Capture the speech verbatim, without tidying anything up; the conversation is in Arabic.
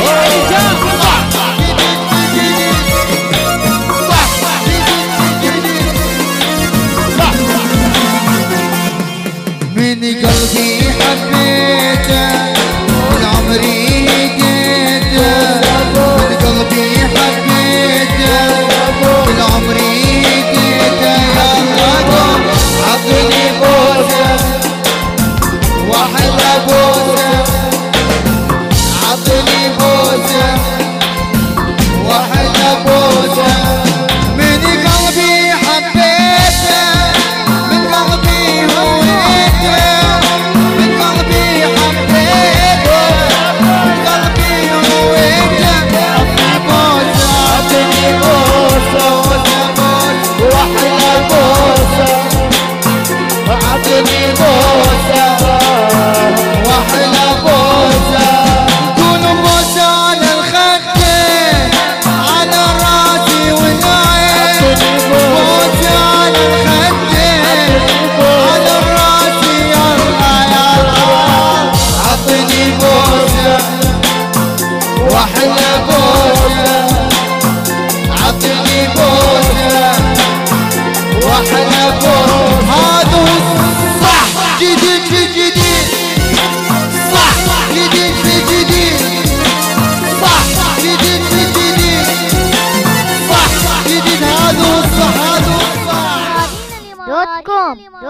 من قلبي حبيته من عمري هديته من قلبي حبيته من عمري هديته يا الله عطني بوسه واحلى بوسه عطني بوسه واحلى بوسه من قلبي حبيته من قلبي هويته من قلبي حبيته من قلبي هويته عطني بوسه واحلى بوسه عطني بوسه واحلى بوسه كونوا بوسه على الخدين على راسي والعين بوسه على الخدين على راسي يلا يلا عطني بوسه واحلى بوسه عطني بوسه واحلى بوسه هذا صح جديد في جديد صح جديد في جديد صح جديد في جديد صح جديد هذا الصح هذا الصح دوت كوم